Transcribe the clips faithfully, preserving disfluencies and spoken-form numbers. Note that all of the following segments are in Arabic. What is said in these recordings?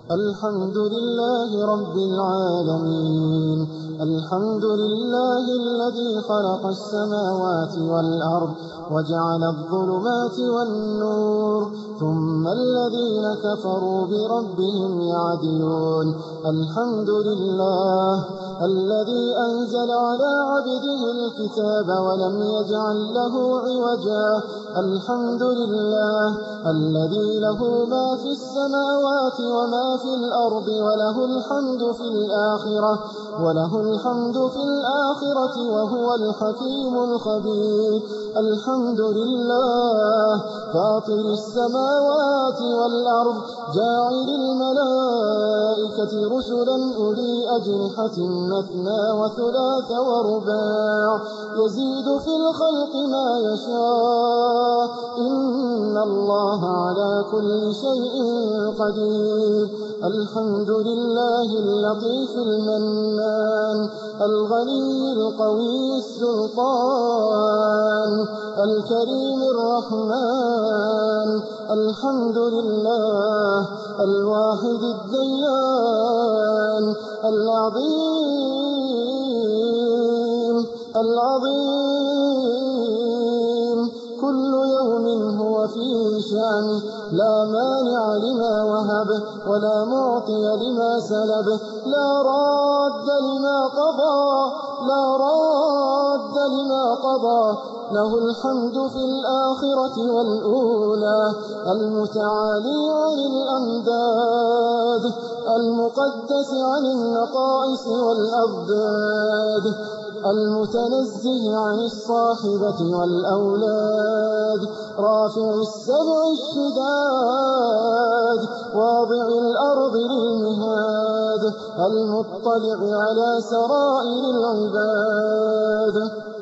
الحمد لله رب العالمين. الحمد لله الذي خلق السماوات والأرض وجعل الظلمات والنور، ثم الذين كفروا بربهم يعدلون. الحمد لله الذي أنزل على عبده الكتاب ولم يجعل له عوجا. الحمد لله الذي له ما في السماوات وما في الأرض، وله الحمد في الآخرة وله الحمد في الآخرة وهو الحكيم الخبير. الحمد لله فاطر السماوات والأرض، جاعل الملائكة رسلا أولي أجنحة مثنى وثلاث ورباع، يزيد في الخلق ما يشاء، إن الله على كل شيء قدير. الحمد لله اللطيف المنان، الغني القوي السلطان، الكريم الرحمن. الحمد لله الواحد الديان، العظيم العظيم، كل يوم هو في شأنه، لا مانع لما وهب ولا معطي لما سلب، لا راد لما قضى لا راد لما قضى. له الحمد في الآخرة والأولى، المتعالي عن الأمداد، المقدس عن النقائص والأضداد، المتنزه عن الصاحبة والأولاد، رافع السبع الشداد، واضع الأرض للمهاد، المطلع على سرائر العباد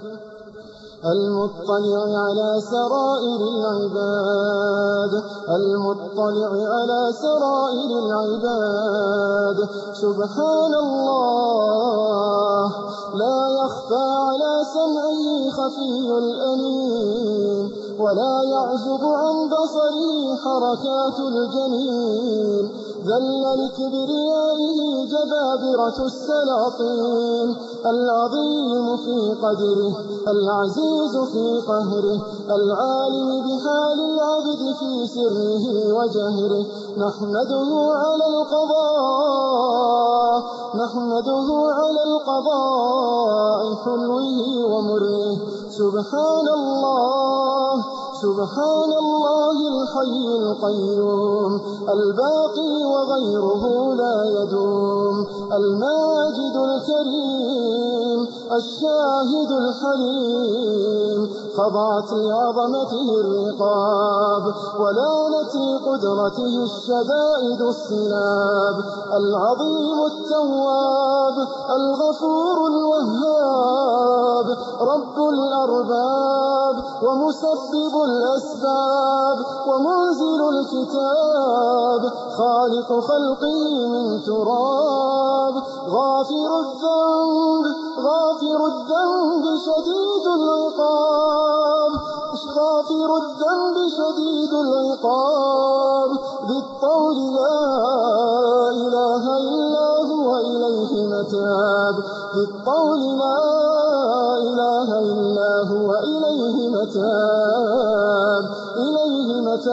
المطلع على سرائر العباد المطلع على سرائر العباد. سبحان الله لا يخفى على سمعه خفي الأنين، ولا يعزب عن بصره حركات الجنين. ذل لكبريائه جبابرة السلاطين، العظيم في قدره العزيز في قهره، العالم بحال العبد في سره وجهره. نحمده على القضاء نحمده على القضاء حلوه ومره. سبحان الله سبحان الله الحي القيوم، الباقي وغيره لا يدوم، الماجد الكريم، الشاهد الحليم. خضعت لعظمته الرقاب، ولانت لقدرته الشدائد الصلاب. العظيم التواب، الغفور الوهاب، رب الأرباب، ومسبب الأسباب، ومنزل الكتاب، خالق خلقه من تراب. غافر الذنب غافر الذنب شديد العقاب غافر الذنب شديد العقاب، بالطول لا إله إلا هو إليه متاب بالطول لا إله إلا هو إليه متاب إليه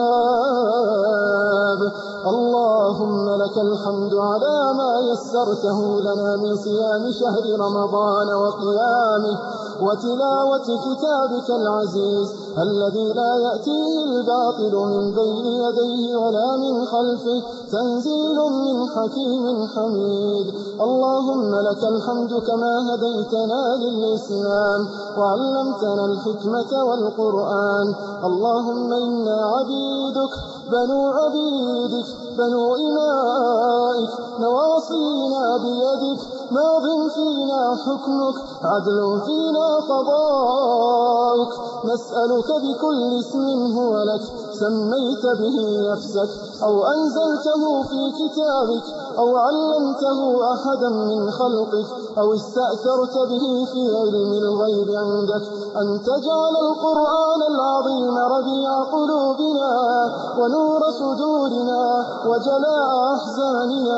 متاب. اللهم لك الحمد على ما يسرته لنا من صيام شهر رمضان وقيامه وتلاوة كتابك العزيز الذي لا يأتيه الباطل من بين يديه ولا من خلفه، تنزيل من حكيم حميد. اللهم لك الحمد كما هديتنا للإسلام وعلمتنا الحكمة والقرآن. اللهم إنا عبيدك بنو عبيدك بنو إمائك، نواصينا بيدك، ماض فينا حكمك، عدل فينا قضاؤك. نسألك بكل اسم هو لك سميت به نفسك أو أنزلته في كتابك أو علمته أحدا من خلقك أو استأثرت به في علم الغيب عندك، أن تجعل القرآن العظيم ربيع قلوبنا ونور صدورنا وجلاء أحزاننا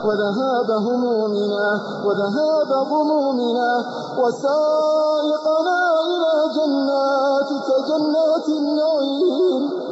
وذهاب همومنا وذهاب غمومنا وسائقنا إلى جناتك جنات النعيم.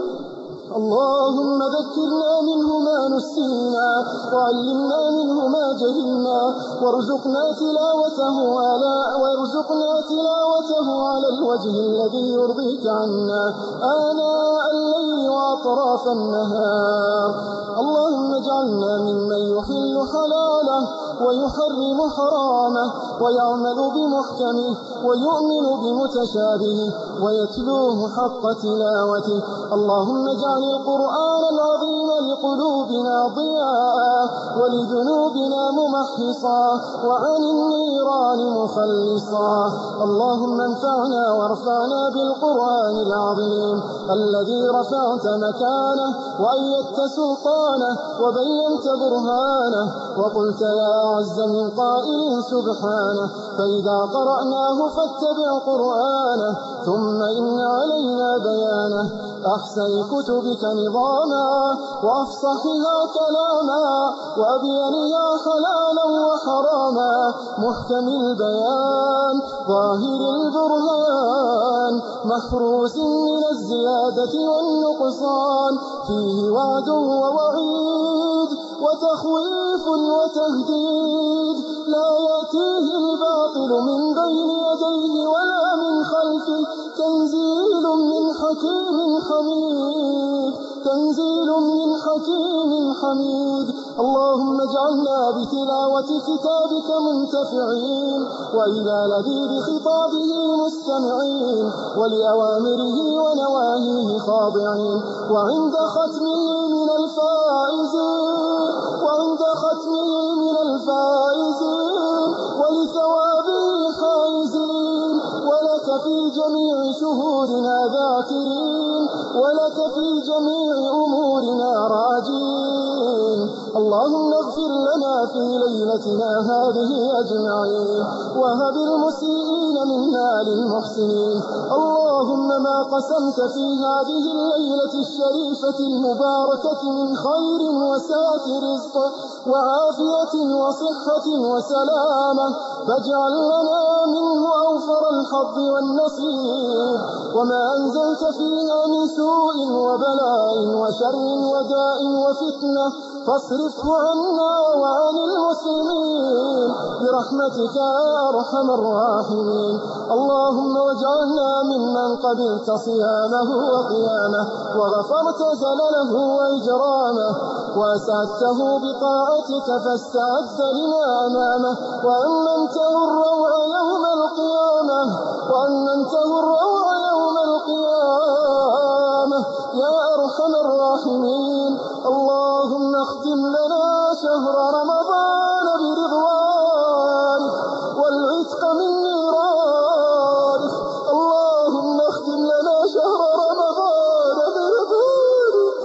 اللهم ذكرنا منه ما نسينا وعلمنا منه ما جهلنا وارزقنا تلاوته على وارزقنا تلاوته على الوجه الذي يرضيك عنا آناء الليل وأطراف النهار. اللهم اجعلنا ممن يحل حلاله ويحرم حرامه ويعمل بمحكمه ويؤمن بمتشابهه ويتلوه حق تلاوته. اللهم اجعل القرآن العظيم لقلوبنا ضياء ولذنوبنا ممحصا وعن النيران مخلصا. اللهم انفعنا وارفعنا بالقرآن العظيم الذي رفعت مكانه وأيدت سلطانه وبينت برهانه وقلت يا أعز من قائل سبحانه فإذا قرأناه فاتبع قرآنه ثم إن علينا بيانه. أحسن كتبك نظاما وأفصحها كلاما وأبينها حلالا وحراما محكم البيان ظاهر البرهان محروس من الزيادة والنقصان فيه وعد ووعيد وتخويف وتهديد لا يأتيه الباطل من بين يديه ولا من خلفه تنزيل من حكيم حميد تنزيل من حكيم حميد. اللهم اجعلنا بتلاوة كتابك منتفعين وإلى لذيذ خطابه مستمعين ولأوامره ونواهيه خاضعين وعند ختمه من الفائزين وعند ختمه من الفائزين ولثوابه حائزين ولك في جميع شهورنا ذاكرين ولك في جميع أمورنا راجين. اللهم اغفر لنا في ليلتنا هذه أجمعين وهب المسيئين منا للمحسنين. اللهم ما قسمت في هذه الليلة الشريفة المباركة من خير وسعة رزق وعافية وصحة وسلامة فاجعل لنا منه أوفر الحظ والنصيب وما أنزلت فيها من سوء وبلاء وشر وداء وفتنة فاصرفه عنا وعن المسلمين برحمتك يا أرحم الراحمين. اللهم واجعلنا ممن قبلت صيامه وقيامه وغفرت زلله وإجرامه وأسعدته بطاعتك فاستعدت لما أمامه وأمنته الروع يوم القيامة وأمنته الروع يوم القيامة يا أرحم الراحمين. اللهم اختم لنا شهر رمضان برضوانك والعتق من نيرانك. اللهم اختم لنا شهر رمضان برضوانك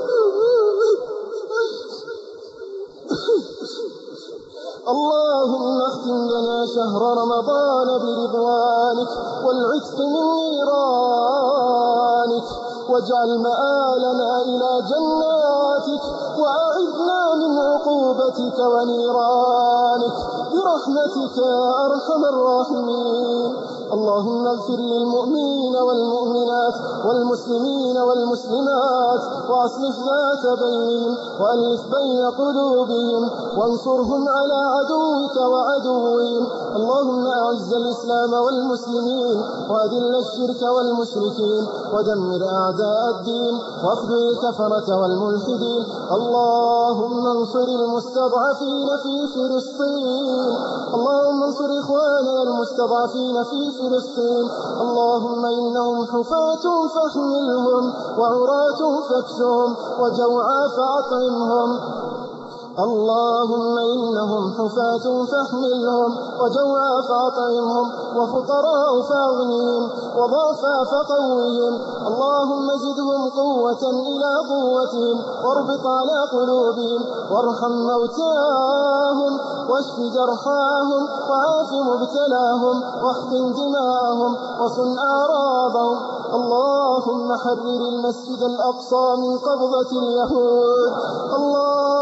اللهم اختم لنا شهر رمضان برضوانك والعتق من نيرانك واجعل مآلنا إلى جناتك وأعذنا من عقوبتك ونيرانك برحمتك يا أرحم الراحمين. اللهم اغفر للمؤمنين والمؤمنات والمسلمين والمسلمات وأصلح ذات بينهم وألف بين قلوبهم وانصرهم على عدوك وعدوهم. اللهم أعز الإسلام والمسلمين وأذل الشرك والمشركين ودمر أعداء الدين واخذل الكفرة والملحدين. اللهم انصر المستضعفين في فلسطين. اللهم انصر إخواننا المستضعفين في فلسطين. اللهم إنهم حفاة فاحملهم وعراة فاكسهم وجوعى فأطعمهم. اللهم إنهم حفاة فاحملهم وجوعى فأطعمهم وفقراء فاغنهم وضعفا فقوهم. اللهم زدهم قوة إلى قوتهم واربط على قلوبهم وارحم موتاهم واشف جرحاهم وعاف مبتلاهم واحقن دماءهم وصن أعراضهم. اللهم حرر المسجد الأقصى من قبضة اليهود. اللهم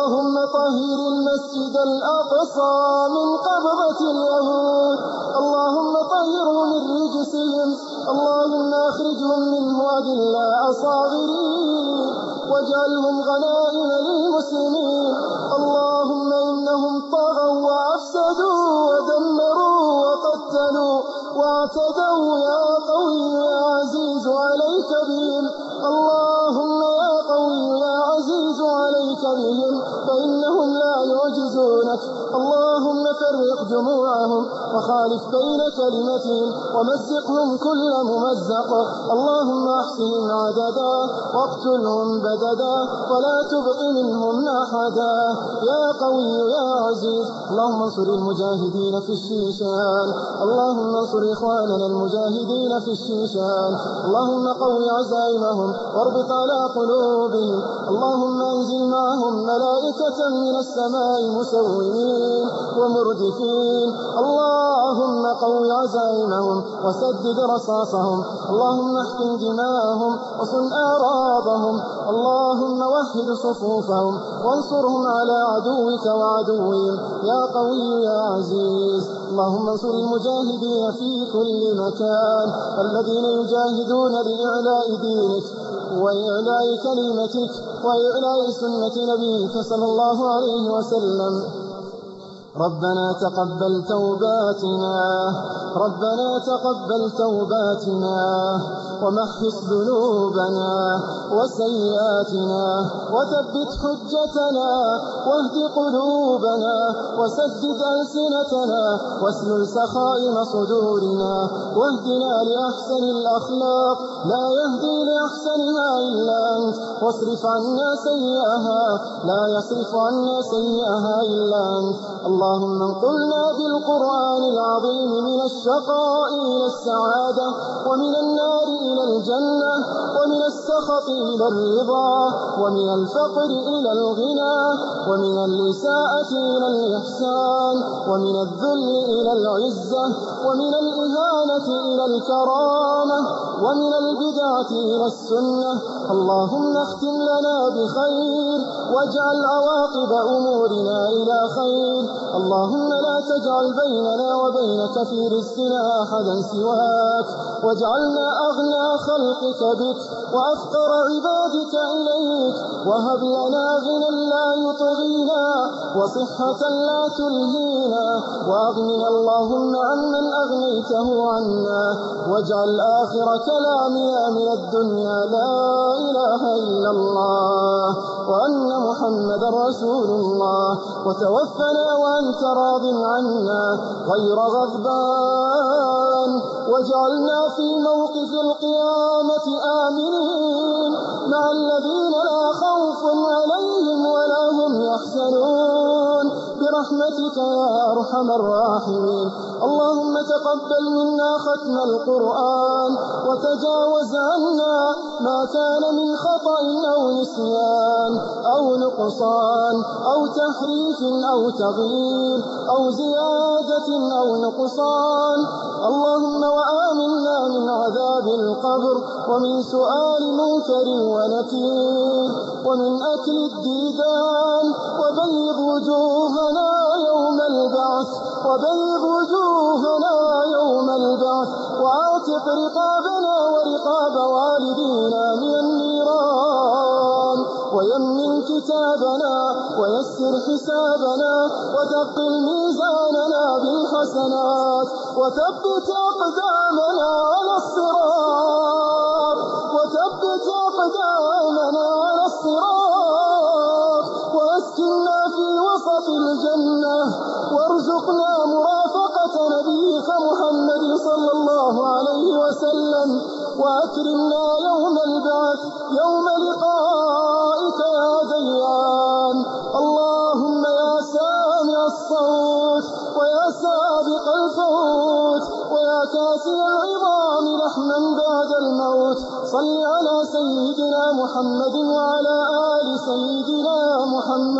اللهم طهر المسجد الأقصى من قبضة اليهود، اللهم طهره من رجسهم، اللهم أخرجهم منه أذلاء صاغرين واجعلهم غنائم للمسلمين. اللهم إنهم طغوا وأفسدوا ودمروا وقتلوا واعتدوا، يا قوي يا عزيز عليك بهم، اللهم يا قوي يا عزيز عليك بهم فإنهم لا يعجزونك. اللهم فرق جموعهم وخالف بين كلمتهم ومزقهم كل ممزق، اللهم احصهم عددا واقتلهم بددا ولا تبق منهم أحدا يا قوي يا عزيز. اللهم انصر المجاهدين في الشيشان، اللهم انصر إخواننا المجاهدين في الشيشان، اللهم قوي عزائمهم واربط على قلوبهم، اللهم انزل معهم ملائكة من السماء مسومين ومردفين، اللهم قوي عزائمهم وسدد رصاصهم، اللهم احقن دماءهم وصن أعراضهم، اللهم وحد صفوفهم وانصرهم على عدوك وعدوهم يا قوي يا عزيز. اللهم انصر المجاهدين في كل مكان الذين يجاهدون لإعلاء دينك وإعلاء كلمتك وإعلاء سنة نبيك صلى الله عليه وسلم. ربنا تقبل توباتنا، ربنا تقبل توباتنا ومحص ذنوبنا وسيئاتنا وثبت حجتنا واهد قلوبنا وسدد ألسنتنا واسلل سخائم صدورنا واهدنا لأحسن الأخلاق لا يهدي لأحسنها إلا أنت، واصرف عنا سيئها لا يصرف عنا سيئها إلا أنت. اللهم انقلنا بالقرآن العظيم من الشقاء إلى السعادة ومن النار إلى الجنة ومن السخط إلى الرضا ومن الفقر إلى الغنى ومن الإساءة إلى الإحسان ومن الذل إلى العزة ومن الإهانة إلى الكرامة ومن البدعة إلى السنة. اللهم اختم لنا بخير واجعل عواقب أمورنا إلى خير. اللهم لا تجعل بيننا وبينك في رزقنا أحدا سواك، واجعلنا أغنى خلقك بك وأفقر عبادك إليك، وهب لنا غنى لا يطغينا وصحة لا تلهينا، وأغننا اللهم عمن أغنيته عنا، واجعل آخر كلامنا من الدنيا لا إله إلا الله وأن محمد رسول الله، وتوفنا وأنت راض عنا غير غضبان، واجعلنا في موقف القيامة آمنين مع الذين لا خوف عليهم ولا هم يحزنون برحمتك يا أرحم الراحمين. اللهم تقبل منا ختم القرآن وتجاوز عنا ما كان من خطأ أو نسيان أو نقصان أو تحريف أو تغيير أو زيادة أو نقصان. اللهم وآمنا من عذاب القبر ومن سؤال منكر ونكير ومن أكل الديدان، وبيض وجوهنا يوم البعث وبيض وجوهنا يوم البعث، وعاتق رقابنا ورقاب والدينا من النيران، ويمن كتابنا ويسر حسابنا وثقل ميزاننا بالحسنات، وثبت أقدامنا على الصراط وثبت أقدامنا على الصراط، وأسكننا في وسط الجنة، وارزقنا مرافقة نبيك محمد صلى الله عليه وسلم، وأكرمنا يوم البعث يوم لقائك يا ديان. اللهم يا سامع الصوت ويا سابق الفوت ويا كاسي العظام لحما بعد الموت، صل على سيدنا محمد وعلى آل سيدنا محمد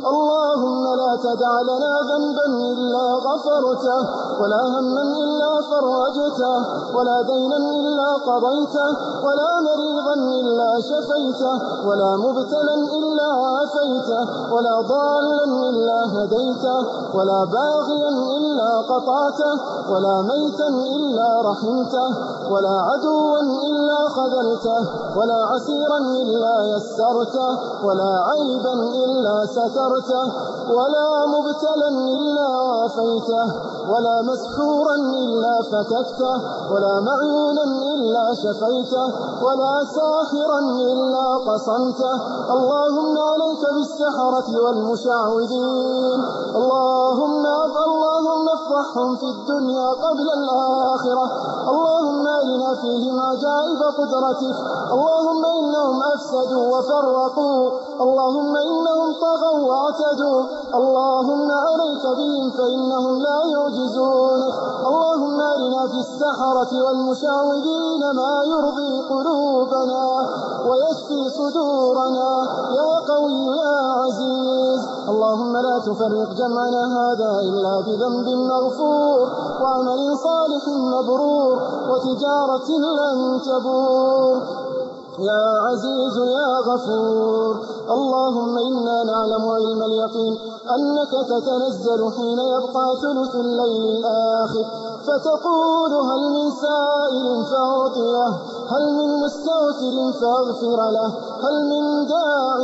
اللهم لا تدع لنا ذنبا إلا غفرته، ولا هما إلا فرجته، ولا دينا إلا قضيته، ولا مريضا إلا شفيته، ولا مبتلا إلا عافيته، ولا ضالا إلا هديته، ولا باغيا إلا قطعته، ولا ميتا إلا رحمته، ولا عدوا إلا خذلته، ولا عسيرا إلا يسرته، ولا عيبا إلا سترته، ولا مبتلا إلا عافيته، ولا مسحورا إلا فككته، ولا معيونا إلا شفيته، ولا ساحرا إلا قصمته. اللهم عليك بالسحرة والمشعوذين، اللهم اللهم افضحهم في الدنيا قبل الآخرة. اللهم أرنا فيهم عجائب قدرتك. اللهم إنهم أفسدوا وفرقوا، اللهم إنهم طغوا واعتدوا، اللهم عليك بهم فإنهم لا يعجزونك. اللهم أرنا في السحرة والمشعوذين ما يرضي قلوبنا ويشفي صدورنا يا قوي يا عزيز. اللهم لا تفرق جمعنا هذا إلا بذنب مغفور، وعمل صالح مبرور، وتجارة لن تبور يا عزيز يا غفور. اللهم إنا نعلم علم اليقين أنك تتنزل حين يبقى ثلث الليل الآخر، فتقول هل من سائل فأعطيه، هل من مستغفر فاغفر له، هل من داع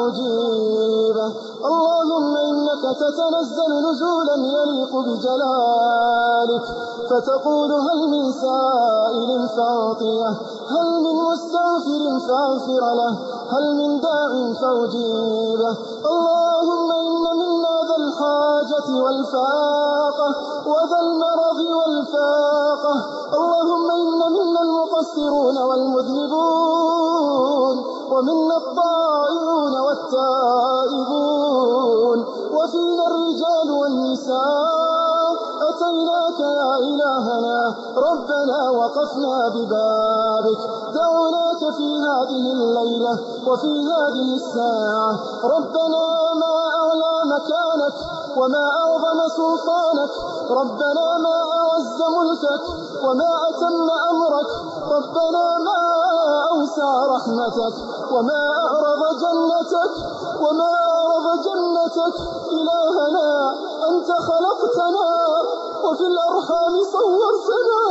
فأجيبه. اللهم إنك تتنزل نزولا يليق بجلالك، فتقول هل من سائل فأعطيه، هل من مستغفر فاغفر له، هل من داع فأجيبه. اللهم إن منا ذا الحاجة والفاقة وذا المرض والفاقة. اللهم إن منا المقصرون والمذنبون، ومنا الطائعون والتائبون، وفينا الرجال والنساء. أتيناك يا إلهنا ربنا وقفنا ببابك، دعوناك في هذه الليلة وفي هذه الساعة. ربنا ما أعلى مكانك وما أعظم سلطانك، ربنا ما أعز ملكك وما أتم أمرك، ربنا ما أوسع رحمتك وما أعرض جنتك وما أعرض جنتك. إلهنا أنت خلقتنا وفي الأرحام صورتنا،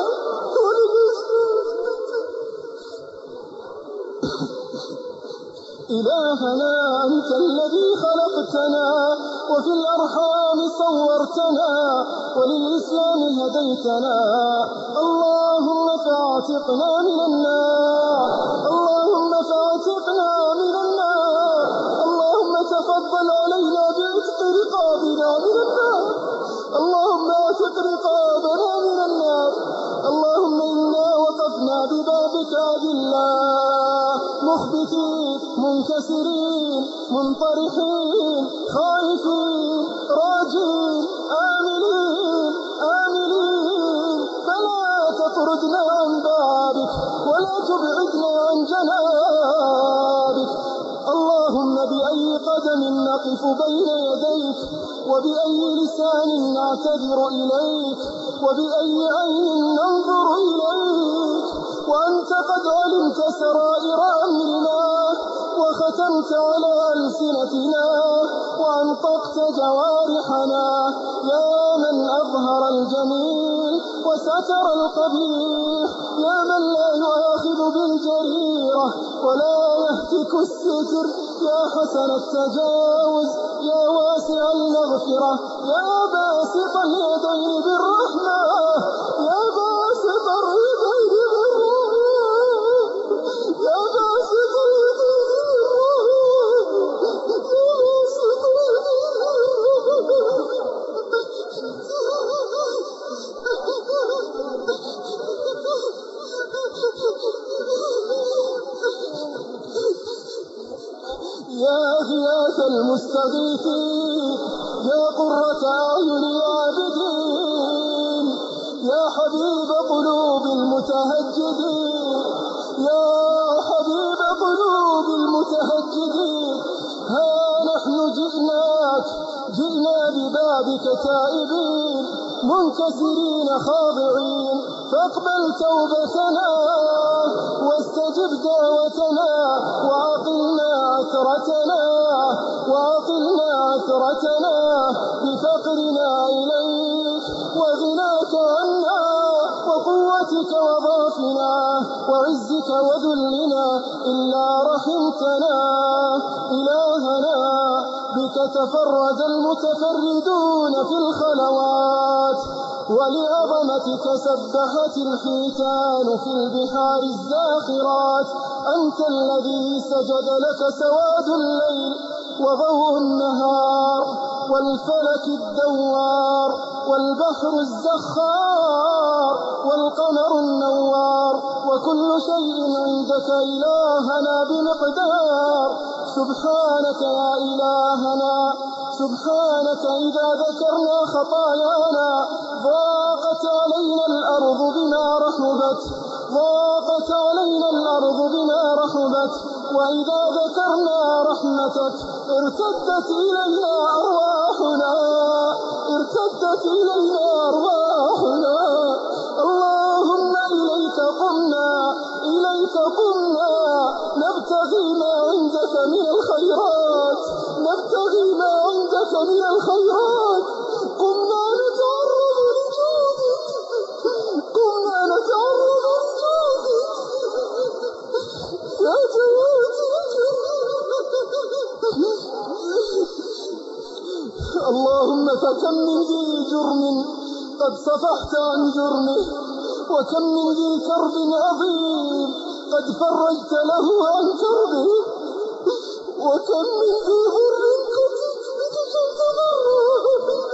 إلهنا أنت الذي خلقتنا وفي الأرحام صورتنا وللإسلام هديتنا. اللهم فاعتقنا من النار، اللهم فاعتقنا من النار. اللهم تفضل علينا بعتق رقابنا من النار، اللهم اعتق رقابنا من النار. اللهم إنا وقفنا ببابك أذلا مخبتين منكسرين منطرحين خائفين راجين آملين آملين، فلا تطردنا عن بابك ولا تبعدنا عن جنابك. اللهم بأي قدم نقف بين يديك، وبأي لسان نعتذر إليك، وبأي عين ننظر إليك، وأنت قد علمت سرائر أمرنا وختمت على ألسنتنا وأنطقت جوارحنا. يا من أظهر الجميل وستر القبيح، يا من لا يؤاخذ بالجريرة ولا يهتك الستر، يا حسن التجاوز، يا واسع المغفرة، يا باسط اليدين بالرحمة، يا باسط اليدين بالرحمة، يا باسط اليدين يا غياث المستغيثين، يا قرة أعين العابدين، يا حبيب قلوب المتهجدين، يا حبيب قلوب المتهجدين. ها نحن جئناك بابك تائبين منكسرين خاضعين، فاقبل توبتنا واستجب دعوتنا وعقلنا عثرتنا وعقلنا عثرتنا بفقرنا إليك وغناك عنا وقوتك وضعفنا وعزك وذلنا إلا رحمتنا. إلهنا بك تفرد المتفردون في الخلوات، ولعظمتك سبحت الحيتان في البحار الزاخرات. أنت الذي سجد لك سواد الليل وضوء النهار والفلك الدوار والبحر الزخار والقمر النوار، وكل شيء عندك إلهنا بمقدار. سبحانك يا إلهنا، سبحانك إذا ذكرنا خطايانا ضاقت علينا الأرض بما رحبت ضاقت علينا الأرض بما رحبت، وإذا ذكرنا رحمتك ارتدت إلينا أرواحنا ارتدت إلينا أرواحنا. اللهم إليك قمنا إليك قمنا نبتغي ما عندك من الخيرات نبتغي ما عندك من الخيرات. قمنا نتعرض لجودك قمنا نتعرض لجودك يا جواد. اللهم فكم من ذي جرم قد صفحت عن جرمه، وكم من ذي كرب عظيم قد فرجت له عن كربه، وكم من ذي ضر قد كشفت ضره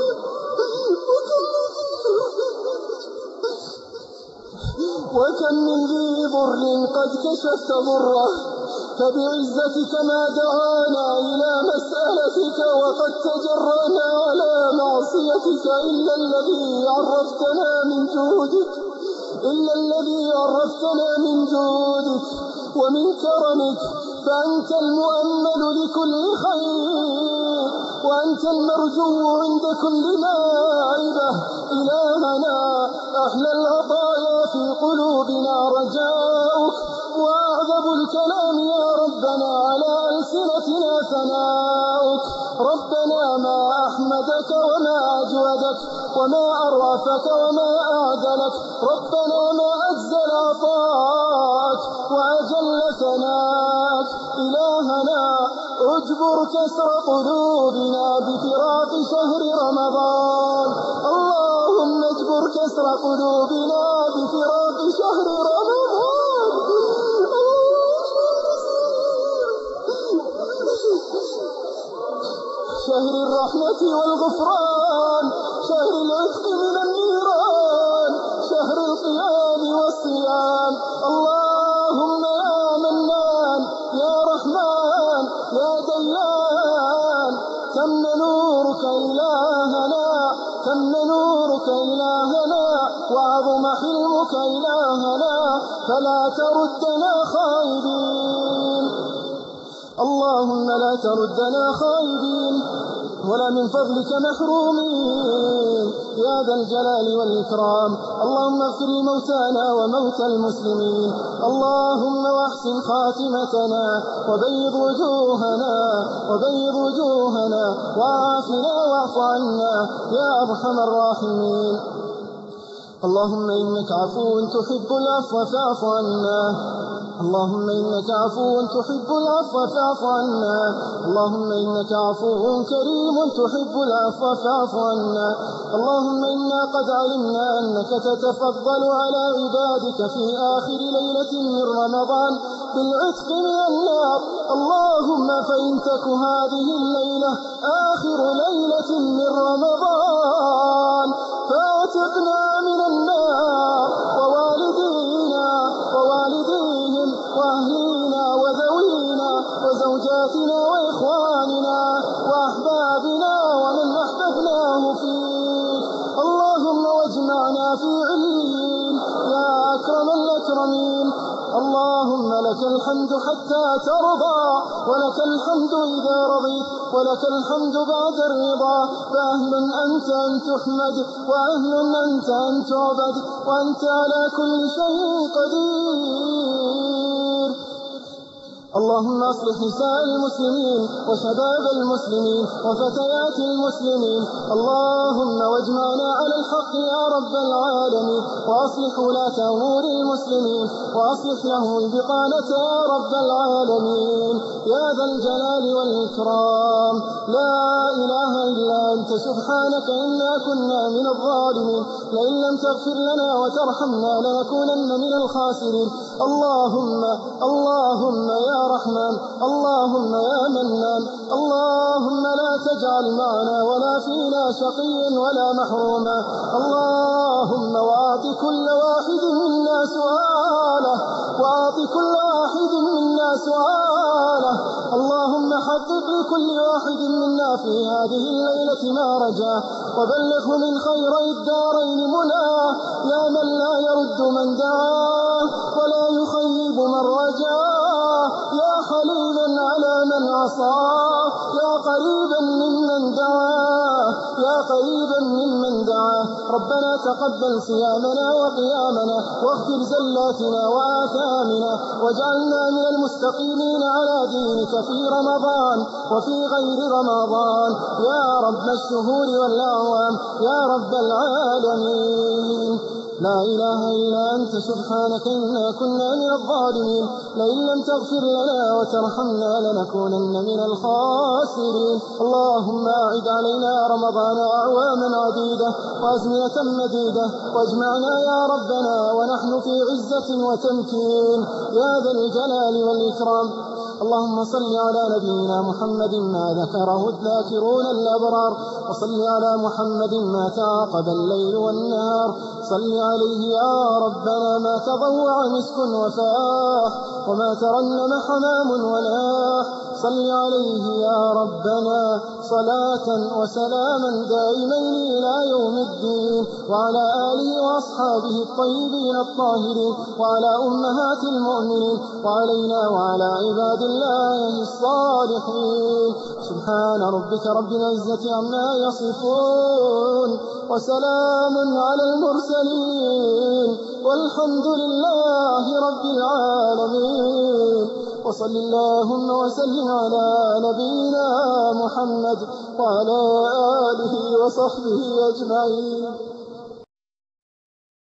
وكم من ذي ضر قد كشفت ضره. فبعزتك ما دعانا إلى مسألتك وقد تجرأنا على معصيتك إلا الذي عرفتنا من جودك إلا الذي عرفتنا من جودك ومن كرمك. فأنت المؤمل لكل خير وأنت المرجو عند كل مائبة. إلهنا أحلى العطايا في قلوبنا رجاؤك، وأعذب الكلام يا ربنا على ألسنتنا ثناؤك. ربنا ما أحمدك وما أجودك وما أرأفك وما أعدلك، ربنا ما أجزل عطاءك وأجل ثناءك. إلهنا اجبر كسر قلوبنا بفراق شهر رمضان. اللهم اجبر كسر قلوبنا بفراق شهر رمضان. شهر الرحمة والغفران، شهر العتق من النيران، شهر القيام والصيام. اللهم يا منان يا رحمن يا ديان، تم نورك إلهنا تم نورك إلهنا وعظم حلمك إلهنا، فلا تردنا خائبين. اللهم لا تردنا خائبين ولا من فضلك محرومين يا ذا الجلال والإكرام. اللهم اغفر لموتانا وموتى المسلمين. اللهم واحسن خاتمتنا وبيض وجوهنا وبيض وجوهنا وعافنا واعف عنا يا أرحم الراحمين. اللهم إنك عفو تحب العفو فاعف عنا اللهم إنك عفو تحب العفو فاعف عنا اللهم إنك عفو كريم تحب العفو فاعف عنا. اللهم إنا قد علمنا أنك تتفضل على عبادك في آخر ليلة من رمضان بالعتق من النار. اللهم فإن تك هذه الليلة آخر ليلة من رمضان فاعتقنا من النار ووالدينا ووالديهم وأهلينا وذوينا وزوجاتنا وإخواننا وأحبابنا ومن أحببناه فيك. اللهم واجمعنا في عليين يا أكرم الأكرمين. اللهم لك الحمد حتى ترضى، ولك الحمد إذا رضيت، ولك الحمد بعد الرضا. فأهل أنت أن تحمد، وأهل أنت أن تعبد، وأنت على كل شيء قدير. اللهم أصلح نساء المسلمين وشباب المسلمين وفتيات المسلمين، اللهم واجمعنا على الحق يا رب العالمين، وأصلح ولاة أمور المسلمين، وأصلح لهم البطانة يا رب العالمين يا ذا الجلال والإكرام. لا إله إلا أنت سبحانك إنا كنا من الظالمين، لئن لم تغفر لنا وترحمنا لنكونن من الخاسرين. اللهم اللهم يا رحمن، اللهم يا منان، اللهم لا تجعل معنا ولا فينا شقيا ولا محروما. اللهم وأعط كل واحد منا سؤاله، وأعط كل واحد منا سؤاله. اللهم حقق لكل واحد منا في هذه الليلة ما رجاه، وبلغه من خيري الدارين مناه، يا من لا يرد من دعاه ولا يخيب من رجاه، يا حليما على من عصاه، يا قريبا ممن دعاه، يا قريبا ممن دعاه. ربنا تقبل صيامنا وقيامنا، واغفر زلاتنا وآثامنا، واجعلنا من المستقيمين على دينك في رمضان وفي غير رمضان يا رب الشهور والأعوام يا رب العالمين. لا إله إلا أنت سبحانك إنا كنا من الظالمين، لئن لم تغفر لنا وترحمنا لنكونن من الخاسرين. اللهم أعد علينا رمضان أعواما عديدة وأزمنة مديدة، واجمعنا يا ربنا ونحن في عزة وتمكين يا ذا الجلال والإكرام. اللهم صل على نبينا محمد ما ذكره الذاكرون الأبرار، وصل على محمد ما تعاقب الليل والنهار. صل عليه يا ربنا ما تضوع مسك وفاح، وما ترنم حمام وناح. صل عليه يا ربنا صلاة وسلاما دائمين إلى يوم الدين، وعلى آله وأصحابه الطيبين الطاهرين، وعلى أمهات المؤمنين، وعلينا وعلى عباد الله الصالحين. سبحان ربك رب العزة عما يصفون، وسلام على المرسلين، والحمد لله رب العالمين. وصل اللهم وسلم على نبينا محمد وعلى آله وصحبه أجمعين.